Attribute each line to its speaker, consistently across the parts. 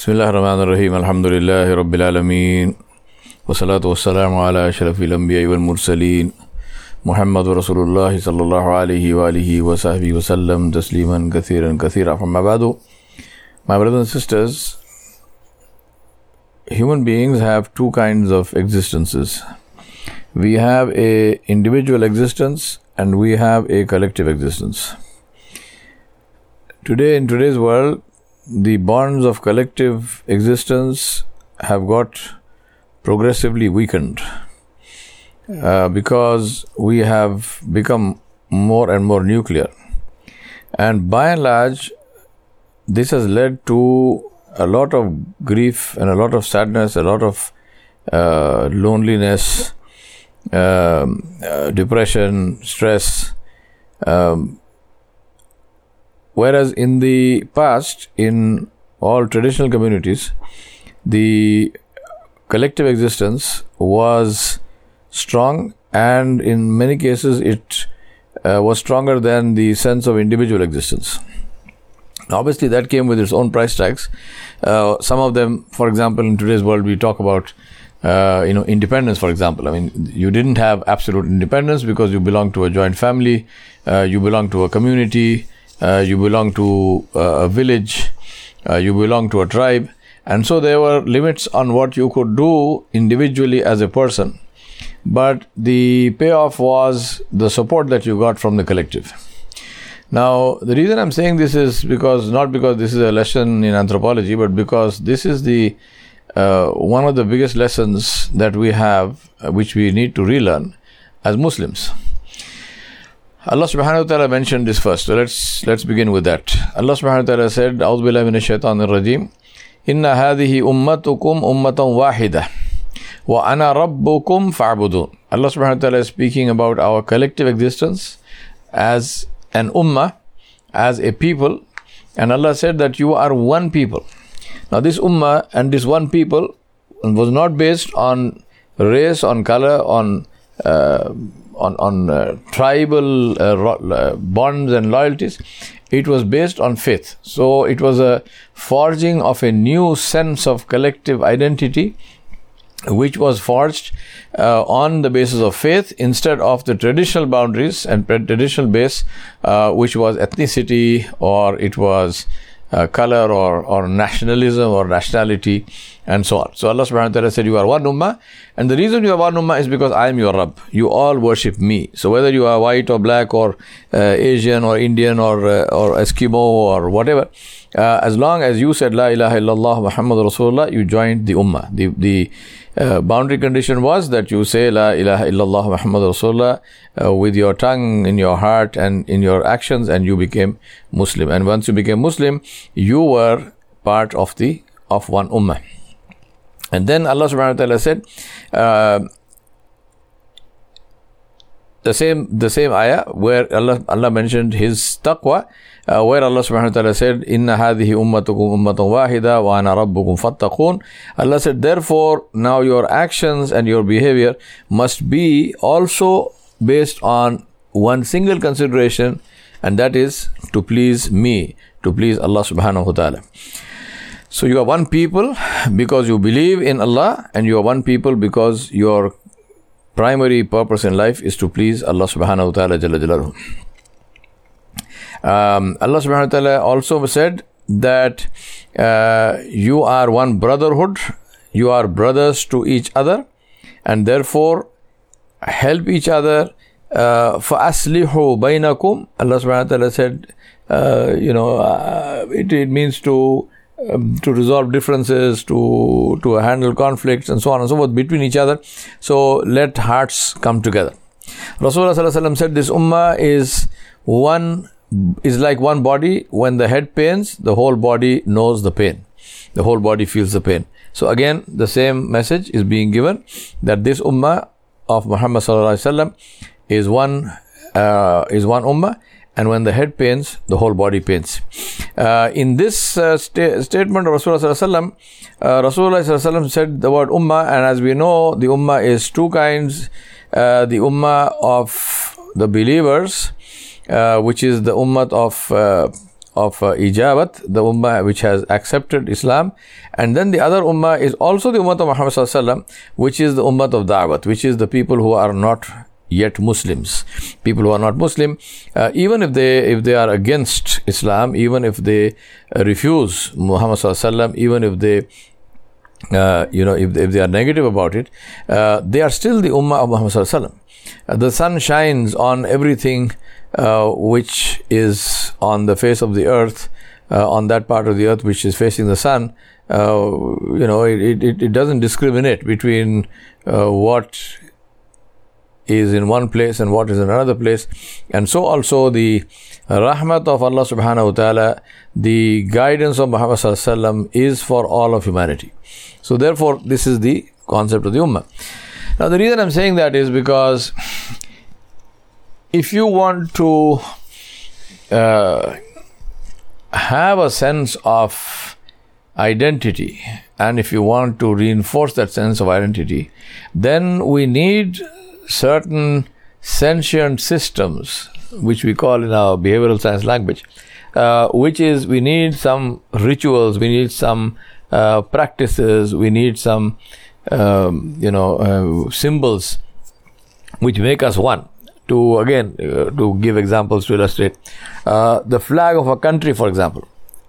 Speaker 1: Bismillahirrahmanirrahim. Alhamdulillahi Rabbil Alameen. Wassalatu wassalamu ala ashrafil anbiya'i wal mursaleen. Muhammadur Rasulullah sallallahu alayhi wa alihi wa sahbihi wa sallam tasliman kathiran kathira. Amma ba'du. My brothers and sisters, human beings have two kinds of existences. We have a individual existence and we have a collective existence. Today, in today's world, the bonds of collective existence have got progressively weakened because we have become more and more nuclear. And by and large, this has led to a lot of grief and a lot of sadness, a lot of loneliness, depression, stress. Whereas in the past, in all traditional communities, the collective existence was strong, and in many cases it was stronger than the sense of individual existence. Obviously, that came with its own price tags. Some of them, for example, in today's world, we talk about independence, for example. I mean, you didn't have absolute independence because you belong to a joint family, you belong to a community, you belong to a village, you belong to a tribe, and so there were limits on what you could do individually as a person. But the payoff was the support that you got from the collective. Now, the reason I'm saying this is not because this is a lesson in anthropology, but because this is the one of the biggest lessons that we have, which we need to relearn as Muslims. Allah subhanahu wa ta'ala mentioned this first. So let's begin with that. Allah subhanahu wa ta'ala said, A'udhu billahi minash shaitanir rajim. Inna hadhihi ummatukum ummatan wahida. Wa ana rabbukum fa'budun. Allah subhanahu wa ta'ala is speaking about our collective existence as an ummah, as a people. And Allah said that you are one people. Now this ummah and this one people was not based on race, on color, on tribal bonds and loyalties. It was based on faith. So it was a forging of a new sense of collective identity, which was forged on the basis of faith instead of the traditional boundaries and traditional base, which was ethnicity, or it was color, or nationalism or nationality, and so on. So Allah subhanahu wa ta'ala said, you are one ummah, and the reason you are one ummah is because I am your Rabb. You all worship me. So whether you are white or black or Asian or Indian or Eskimo or whatever, as long as you said La ilaha illallah Muhammad Rasulullah, you joined the ummah. The boundary condition was that you say La ilaha illallah Muhammad Rasulullah with your tongue, in your heart and in your actions, and you became Muslim. And once you became Muslim, you were part of one ummah. And then Allah subhanahu wa ta'ala said the same ayah where Allah mentioned his taqwa, where Allah subhanahu wa ta'ala said, Inna hadhihi ummatukum ummatan wahida wa ana rabbukum fattaqun. Allah said, therefore now your actions and your behavior must be also based on one single consideration, and that is to please me, to please Allah subhanahu wa ta'ala. So you are one people because you believe in Allah, and you are one people because your primary purpose in life is to please Allah subhanahu wa ta'ala jalla jalaluhu. Allah subhanahu wa ta'ala also said that you are one brotherhood, you are brothers to each other, and therefore help each other. فَأَصْلِحُوا بَيْنَكُمْ. Allah subhanahu wa ta'ala said, it means to resolve differences, to handle conflicts, and so on and so forth between each other. So let hearts come together. Rasulullah sallallahu alaihi wasallam said this ummah is like one body. When the head pains, the whole body knows the pain. The whole body feels the pain. So again, the same message is being given, that this ummah of Muhammad sallallahu alaihi wasallam is one ummah. And when the head pains, the whole body pains. In this statement of Rasulullah sallallahu alaihi wasallam said the word ummah, and as we know, the ummah is two kinds. The ummah of the believers, which is the ummah of Ijabat, the ummah which has accepted Islam, and then the other ummah is also the ummah of Muhammad sallallahu alaihi wasallam, which is the ummah of Da'wat, which is the people who are not yet Muslims. People who are not Muslim, even if they are against Islam, even if they refuse Muhammad sallallahu alaihi wasallam, even if they if they are negative about it, they are still the ummah of Muhammad sallallahu alaihi wasallam. The sun shines on everything which is on the face of the earth, on that part of the earth which is facing the sun. It doesn't discriminate between what is in one place and what is in another place. And so also the rahmat of Allah subhanahu wa ta'ala, the guidance of Muhammad sallallahu alaihi wasallam is for all of humanity. So therefore this is the concept of the ummah. Now the reason I'm saying that is because if you want to have a sense of identity, and if you want to reinforce that sense of identity, then we need certain sentient systems, which we call in our behavioral science language, which is we need some rituals, we need some practices, we need some symbols which make us one. To give examples to illustrate, the flag of a country, for example,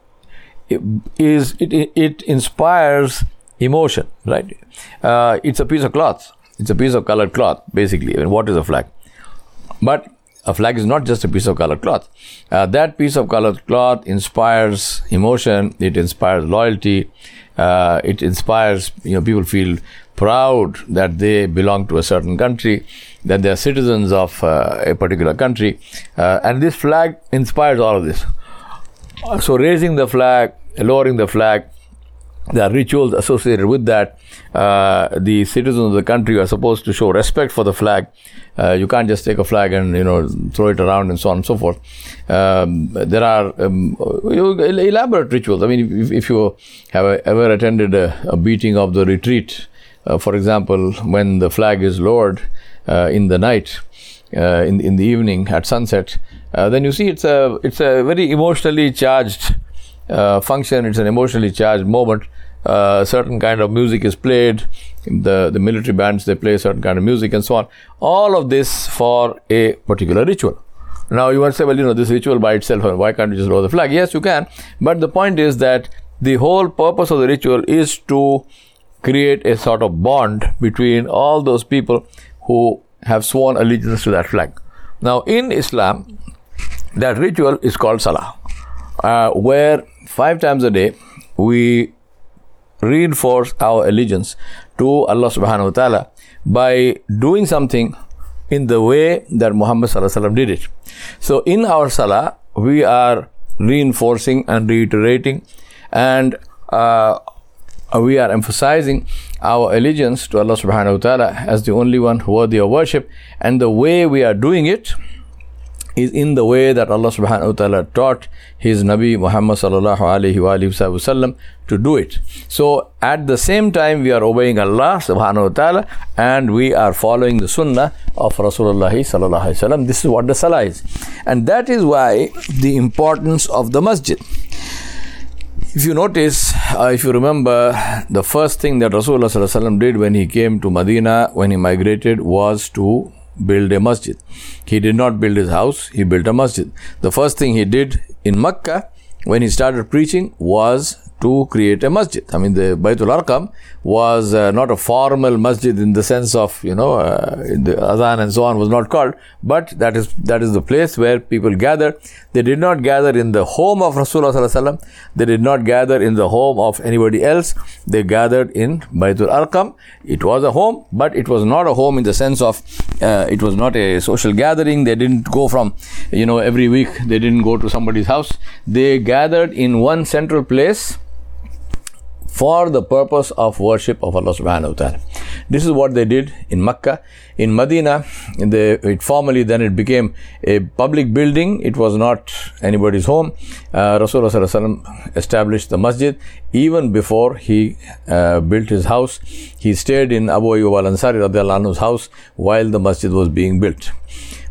Speaker 1: it inspires emotion, right? It's a piece of cloth. It's a piece of colored cloth, basically. I mean, what is a flag? But a flag is not just a piece of colored cloth. That piece of colored cloth inspires emotion. It inspires loyalty. It inspires, people feel proud that they belong to a certain country, that they are citizens of a particular country. And this flag inspires all of this. So raising the flag, lowering the flag, there are rituals associated with that. The citizens of the country are supposed to show respect for the flag. You can't just take a flag and throw it around and so on and so forth. There are elaborate rituals. I mean, if you have ever attended a beating of the retreat, for example, when the flag is lowered in the night, in the evening at sunset, then you see it's a very emotionally charged function. It's an emotionally charged moment. Certain kind of music is played. The military bands, they play certain kind of music and so on. All of this for a particular ritual. Now you might say, well, this ritual by itself, why can't you just lower the flag? Yes, you can. But the point is that the whole purpose of the ritual is to create a sort of bond between all those people who have sworn allegiance to that flag. Now in Islam, that ritual is called Salah, where 5 times a day we reinforce our allegiance to Allah subhanahu wa ta'ala by doing something in the way that Muhammad sallallahu alaihi wasallam did it. So in our Salah, we are reinforcing and reiterating and we are emphasizing our allegiance to Allah subhanahu wa ta'ala as the only one worthy of worship, and the way we are doing it is in the way that Allah subhanahu wa ta'ala taught His Nabi Muhammad sallallahu alayhi wa sallam to do it. So at the same time we are obeying Allah subhanahu wa ta'ala and we are following the sunnah of Rasulullah sallallahu alayhi wa sallam. This is what the Salah is. And that is why the importance of the masjid. If you notice, if you remember, the first thing that Rasulullah sallallahu alayhi wa sallam did when he came to Medina, when he migrated, was to build a masjid. He did not build his house, he built a masjid. The first thing he did in Makkah when he started preaching was to create a masjid. I mean, the Baytul Arqam was not a formal masjid in the sense of, the azan and so on was not called, but that is the place where people gathered. They did not gather in the home of Rasulullah sallallahu alaihi wasallam. They did not gather in the home of anybody else. They gathered in Baytul Arqam. It was a home, but it was not a home in the sense of, it was not a social gathering. They didn't go from, every week, they didn't go to somebody's house. They gathered in one central place for the purpose of worship of Allah subhanahu wa ta'ala. This is what they did in Makkah. In Medina, it became a public building. It was not anybody's home. Rasulullah sallallahu alaihi wasallam established the masjid. Even before he built his house, he stayed in Abu Ayyub al-Ansari radhiyallahu anhu's house while the masjid was being built.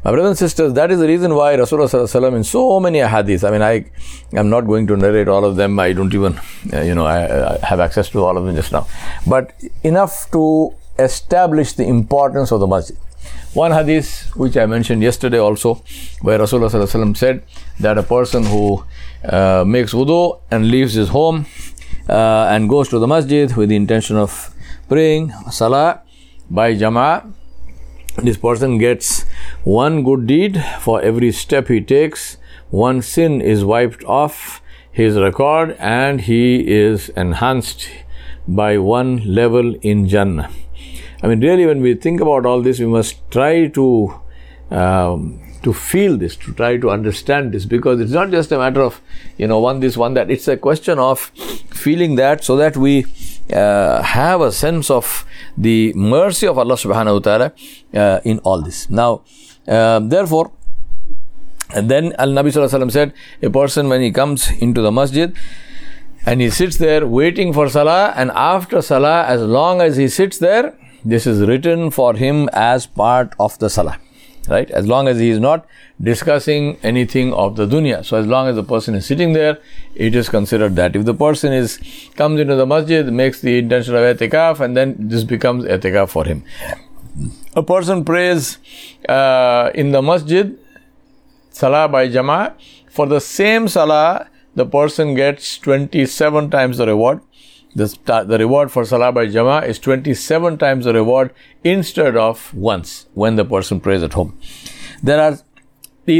Speaker 1: My brothers and sisters, that is the reason why Rasulullah sallallahu alaihi wasallam in so many hadiths, I mean, I am not going to narrate all of them. I don't even, I have access to all of them just now. But enough to establish the importance of the masjid. One hadith which I mentioned yesterday also, where Rasulullah sallallahu alaihi wasallam said that a person who makes wudu and leaves his home and goes to the masjid with the intention of praying salah by jama'ah, this person gets one good deed for every step he takes, one sin is wiped off his record, and he is enhanced by one level in Jannah. I mean, really, when we think about all this, we must try to feel this, to try to understand this, because it's not just a matter of, one this, one that. It's a question of feeling that, so that we have a sense of the mercy of Allah subhanahu wa ta'ala in all this. Now, therefore, and then Al-Nabi sallallahu alaihi wasallam said, a person when he comes into the masjid and he sits there waiting for salah, and after salah, as long as he sits there, this is written for him as part of the salah, right? As long as he is not discussing anything of the dunya. So as long as the person is sitting there, it is considered that. If the person comes into the masjid, makes the intention of i'tikaf, and then this becomes i'tikaf for him. A person prays in the masjid, salah by jama'ah. For the same salah, the person gets 27 times the reward. The reward for salah by jama'ah is 27 times the reward instead of once when the person prays at home. There are the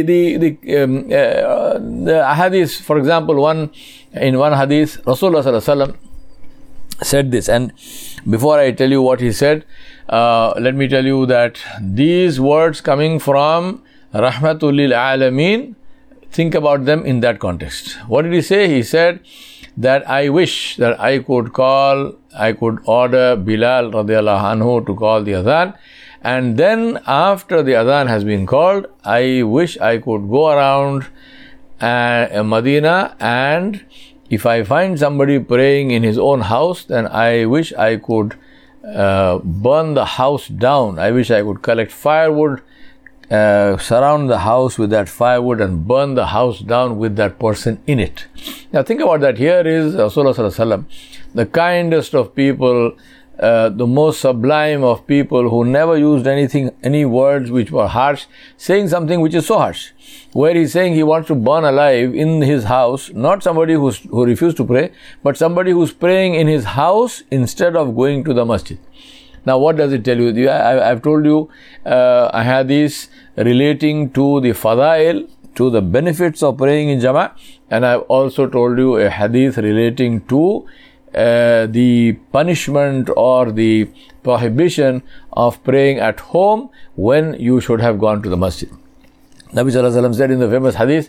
Speaker 1: hadith, for example, in one hadith, Rasulullah sallallahu alaihi wasallam said this, and before I tell you what he said, let me tell you that these words coming from Rahmatul lil Alameen, think about them in that context. What did he say? He said that I wish that I could order Bilal radiallahu anhu to call the adhan, and then after the adhan has been called, I wish I could go around Medina, and if I find somebody praying in his own house, then I wish I could burn the house down. I wish I could collect firewood, surround the house with that firewood, and burn the house down with that person in it. Now think about that. Here is Rasulullah sallallahu alaihi wasallam, the kindest of people, the most sublime of people, who never used any words which were harsh, saying something which is so harsh, where he's saying he wants to burn alive in his house, not somebody who refused to pray, but somebody who's praying in his house instead of going to the masjid. Now, what does it tell you? I've told you a hadith relating to the fadail, to the benefits of praying in Jama'ah, and I've also told you a hadith relating to the punishment or the prohibition of praying at home when you should have gone to the masjid. Nabi sallallahu alaihi wasallam said in the famous hadith,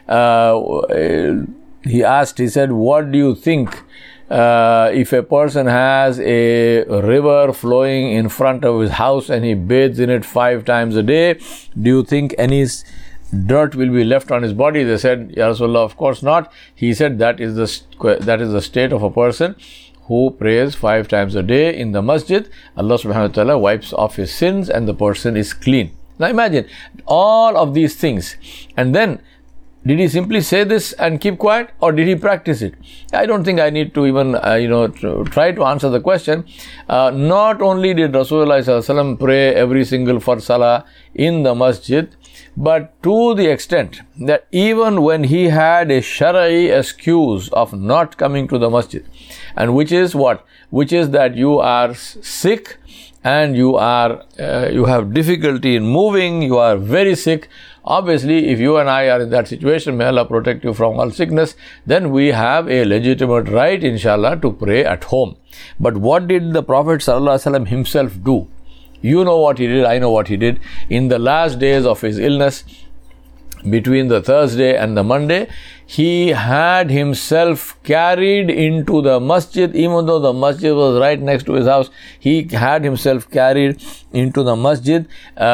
Speaker 1: he said, what do you think if a person has a river flowing in front of his house and he bathes in it 5 times a day, do you think any dirt will be left on his body? They said, Ya Rasulullah, of course not. He said, that is the state of a person who prays 5 times a day in the masjid. Allah subhanahu wa ta'ala wipes off his sins and the person is clean. Now imagine all of these things, and then did he simply say this and keep quiet, or did he practice it? I don't think I need to even try to answer the question. Not only did Rasulullah sallallahu alaihi wasallam pray every single fard salah in the masjid, but to the extent that even when he had a shara'i excuse of not coming to the masjid, and which is what? Which is that you are sick and you have difficulty in moving, you are very sick. Obviously, if you and I are in that situation, may Allah protect you from all sickness, then we have a legitimate right, inshallah, to pray at home. But what did the Prophet ﷺ himself do? You know what he did, I know what he did. In the last days of his illness, between the Thursday and the Monday, he had himself carried into the masjid, even though the masjid was right next to his house. He had himself carried into the masjid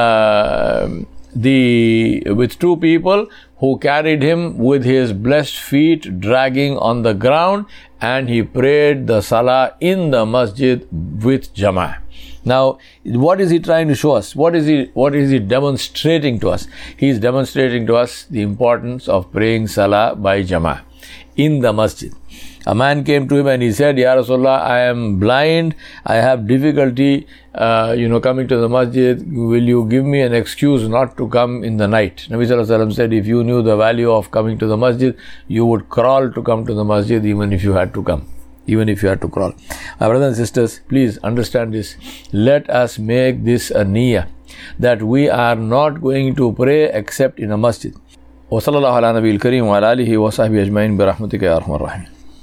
Speaker 1: with 2 people who carried him with his blessed feet dragging on the ground, and he prayed the salah in the masjid with jama'ah. Now, what is he trying to show us? What is he demonstrating to us? He is demonstrating to us the importance of praying salah by jama'ah in the masjid. A man came to him and he said, Ya Rasulullah, I am blind, I have difficulty coming to the masjid. Will you give me an excuse not to come in the night? Nabi Sallallahu Alaihi Wasallam said, if you knew the value of coming to the masjid, you would crawl to come to the masjid even if you had to come. Even if you had to crawl. My brothers and sisters, please understand this. Let us make this a niyyah that we are not going to pray except in a masjid. Wa sallallahu ala nabiyil kareem wa ala alihi wa sahbihi ajma'in bi rahmatika ya arhamar rahimin.